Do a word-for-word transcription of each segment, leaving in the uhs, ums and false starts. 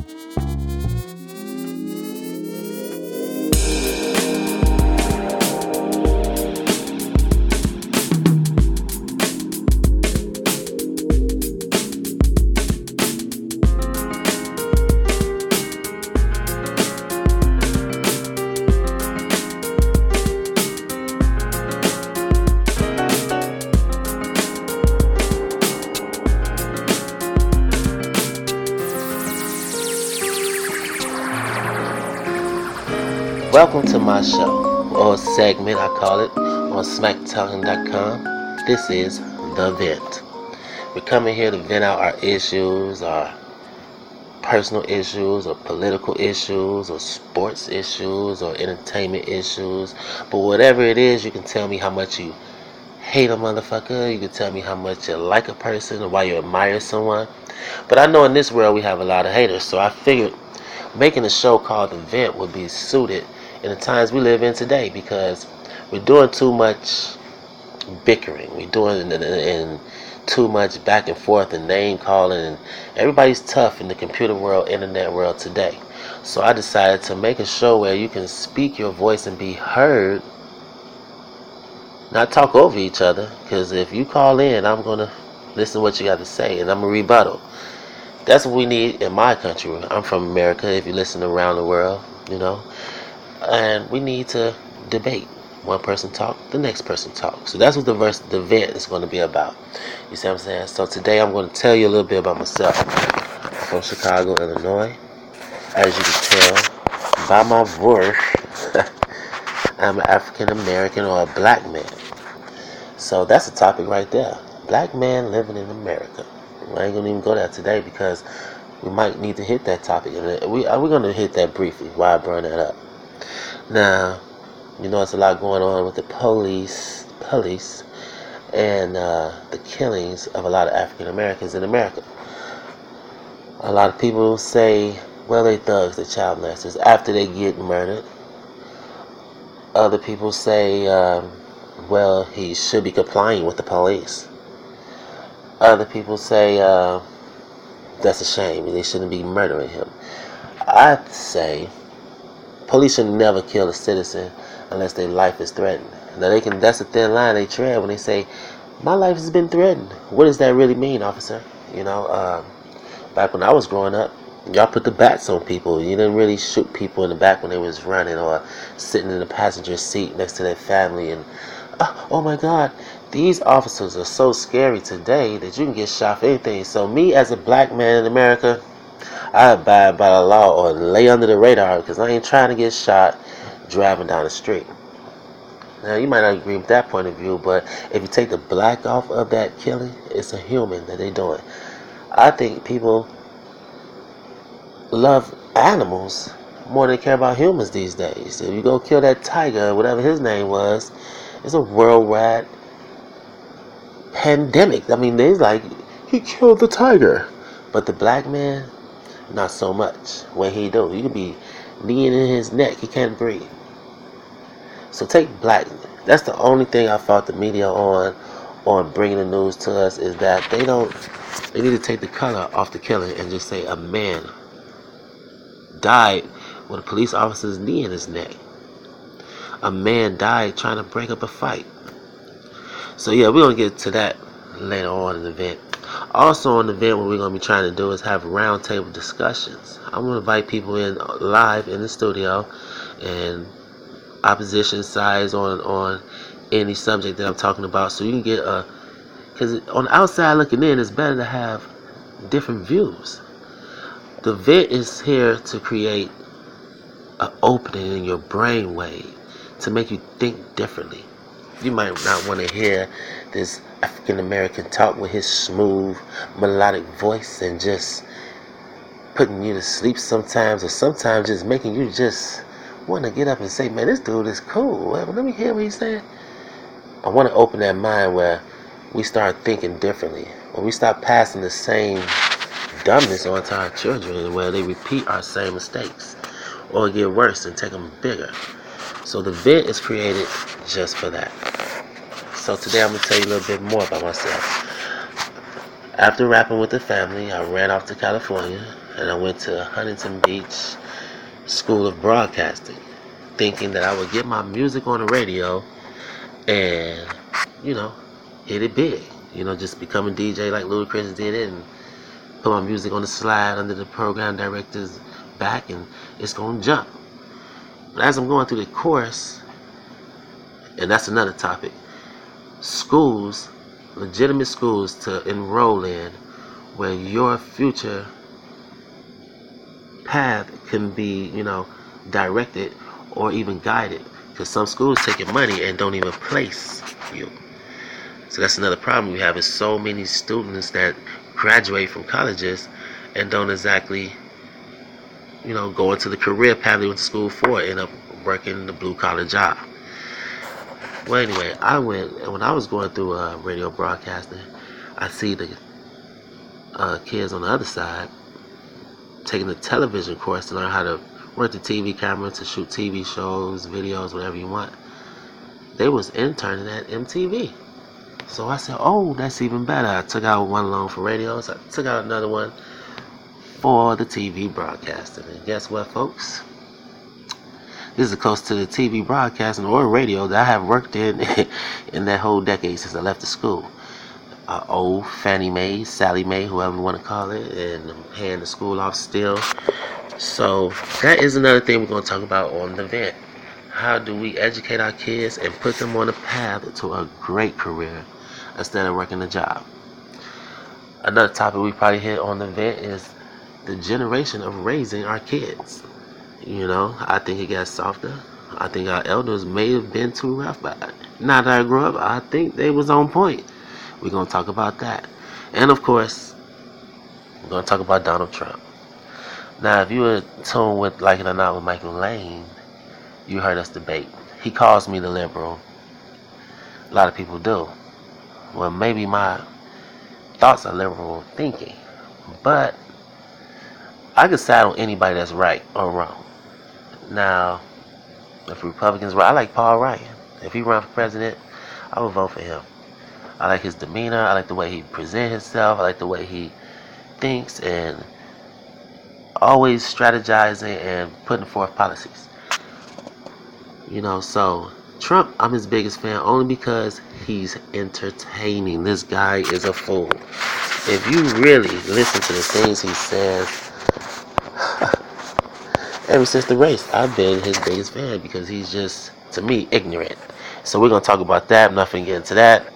Welcome to my show, or segment I call it, on smack talking dot com. This is The Vent. We're coming here to vent out our issues, our personal issues, or political issues, or sports issues, or entertainment issues. But whatever it is, you can tell me how much you hate a motherfucker. You can tell me how much you like a person, or why you admire someone. But I know in this world we have a lot of haters, so I figured making a show called The Vent would be suited in the times we live in today, because we're doing too much bickering, we're doing and, and too much back and forth and name calling, and everybody's tough in the computer world, internet world today. So I decided to make a show where you can speak your voice and be heard, not talk over each other, because if you call in, I'm going to listen to what you got to say and I'm going to rebuttal. That's what we need in my country. I'm from America, if you listen around the world, you know. And we need to debate. One person talk, the next person talk. So that's what the verse, the event is going to be about. You see what I'm saying? So today I'm going to tell you a little bit about myself. I'm from Chicago, Illinois. As you can tell by my voice, I'm an African American, or a black man. So that's the topic right there. Black man living in America. I ain't going to even go there today because we might need to hit that topic. And we, we're going to hit that briefly while I burn that up. Now, you know, it's a lot going on with the police, police, and uh, the killings of a lot of African Americans in America. A lot of people say, well, they thugs, they child molesters, after they get murdered. Other people say, um, well, he should be complying with the police. Other people say, uh, that's a shame, they shouldn't be murdering him. I say, police should never kill a citizen unless their life is threatened. Now they can, that's a thin line they tread when they say, my life has been threatened. What does that really mean, officer? You know, uh, back when I was growing up, y'all put the bats on people. You didn't really shoot people in the back when they was running or sitting in the passenger seat next to their family. And oh, oh my God, these officers are so scary today that you can get shot for anything. So me as a black man in America, I abide by the law or lay under the radar, because I ain't trying to get shot driving down the street. Now, you might not agree with that point of view, but if you take the black off of that killing, it's a human that they're doing. I think people love animals more than they care about humans these days. If you go kill that tiger, whatever his name was, it's a worldwide pandemic. I mean, they're like, he killed the tiger. But the black man, not so much. What he do? You could be kneeing in his neck. He can't breathe. So take black. That's the only thing I fought the media on, on bringing the news to us, is that they don't. They need to take the color off the killing and just say a man died with a police officer's knee in his neck. A man died trying to break up a fight. So yeah, we're gonna get to that later on in the event. Also on the event, what we're going to be trying to do is have roundtable discussions. I'm going to invite people in live in the studio, and opposition sides on on any subject that I'm talking about, so you can get a, because on the outside looking in, it's better to have different views. The vent is here to create an opening in your brainwave to make you think differently. You might not want to hear this African American talk with his smooth, melodic voice and just putting you to sleep sometimes, or sometimes just making you just want to get up and say, man, this dude is cool. Well, let me hear what he's saying. I want to open that mind where we start thinking differently, when we stop passing the same dumbness on to our children, where they repeat our same mistakes or get worse and take them bigger. So the vent is created just for that. So today I'm going to tell you a little bit more about myself. After rapping with the family, I ran off to California and I went to Huntington Beach School of Broadcasting, thinking that I would get my music on the radio and, you know, hit it big. You know, just become a D J like Ludacris did it and put my music on the slide under the program director's back and it's going to jump. But as I'm going through the course, and that's another topic, schools, legitimate schools to enroll in where your future path can be, you know, directed or even guided. Because some schools take your money and don't even place you. So that's another problem we have, is so many students that graduate from colleges and don't exactly, you know, go into the career path they went to school for, end up working the blue collar job. Well, anyway, I went, and when I was going through uh, radio broadcasting, I see the uh, kids on the other side taking the television course to learn how to work the T V camera, to shoot T V shows, videos, whatever you want. They was interning at M T V. So I said, oh, that's even better. I took out one loan for radios. I took out another one for the T V broadcasting. And guess what, folks? This is close to the T V broadcasting or radio that I have worked in in that whole decade since I left the school. Uh, old Fannie Mae, Sally Mae, whoever you want to call it, and I'm paying the school off still. So that is another thing we're going to talk about on the vent. How do we educate our kids and put them on a path to a great career instead of working a job? Another topic we probably hit on the vent is the generation of raising our kids. You know, I think it got softer. I think our elders may have been too rough, but now that I grew up, I think they was on point. We're going to talk about that. And of course, we're going to talk about Donald Trump. Now, if you were tuned with Like It or Not with Michael Lane, you heard us debate. He calls me the liberal. A lot of people do. Well, maybe my thoughts are liberal thinking, but I can side on anybody that's right or wrong. Now, if Republicans, I like Paul Ryan. If he run for president, I would vote for him. I like his demeanor. I like the way he presents himself. I like the way he thinks and always strategizing and putting forth policies. You know, so Trump, I'm his biggest fan only because he's entertaining. This guy is a fool. If you really listen to the things he says, ever since the race, I've been his biggest fan because he's just, to me, ignorant. So we're going to talk about that. I'm not going to get into that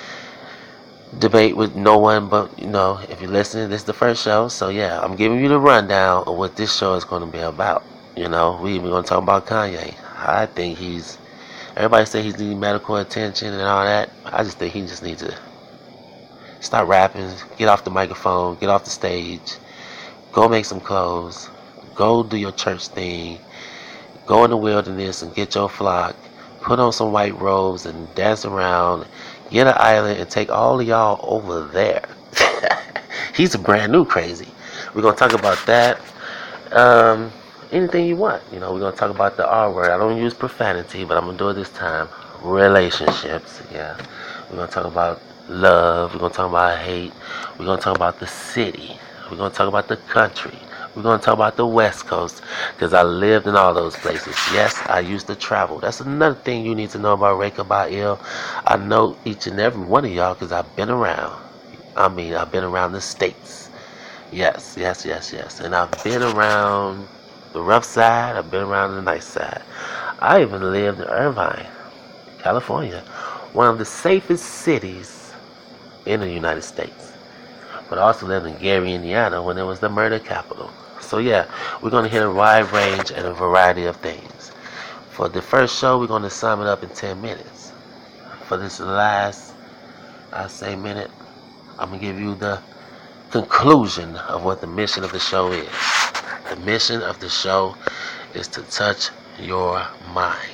debate with no one, but, you know, if you're listening, this is the first show. So, yeah, I'm giving you the rundown of what this show is going to be about. You know, we even going to talk about Kanye. I think he's, everybody say he's needing medical attention and all that. I just think he just needs to stop rapping, get off the microphone, get off the stage, go make some clothes, go do your church thing, go in the wilderness and get your flock, put on some white robes and dance around, get an island and take all of y'all over there. He's a brand new crazy. We're going to talk about that. Um, anything you want. You know, we're going to talk about the R word. I don't use profanity, but I'm going to do it this time. Relationships. Yeah. We're going to talk about love. We're going to talk about hate. We're going to talk about the city. We're going to talk about the country. We're going to talk about the West Coast because I lived in all those places. Yes, I used to travel. That's another thing you need to know about Reka Ba'il. I know each and every one of y'all because I've been around. I mean, I've been around the states. Yes, yes, yes, yes. And I've been around the rough side. I've been around the nice side. I even lived in Irvine, California, one of the safest cities in the United States. But I also lived in Gary, Indiana, when it was the murder capital. So yeah, we're going to hit a wide range and a variety of things. For the first show, we're going to sum it up in ten minutes. For this last, I say, minute, I'm going to give you the conclusion of what the mission of the show is. The mission of the show is to touch your mind,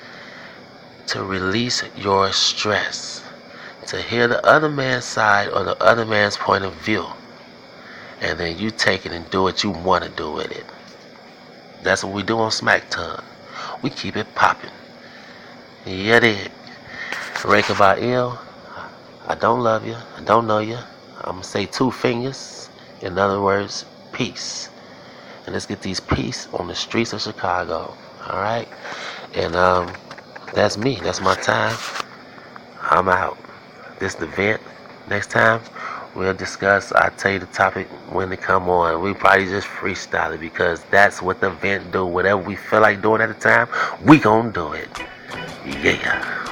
to release your stress, to hear the other man's side or the other man's point of view, and then you take it and do what you want to do with it. That's what we do on Smack Tongue. We keep it popping. Yeah, dig. Reka Ba'il, I don't love you. I don't know you. I'm going to say two fingers. In other words, peace. and let's get these peace on the streets of Chicago. All right, and um, that's me. That's my time. I'm out. This the vent. Next time we'll discuss. I'll tell you the topic when to come on. We probably just freestyle it because that's what the vent do. Whatever we feel like doing at the time, we gonna do it. Yeah.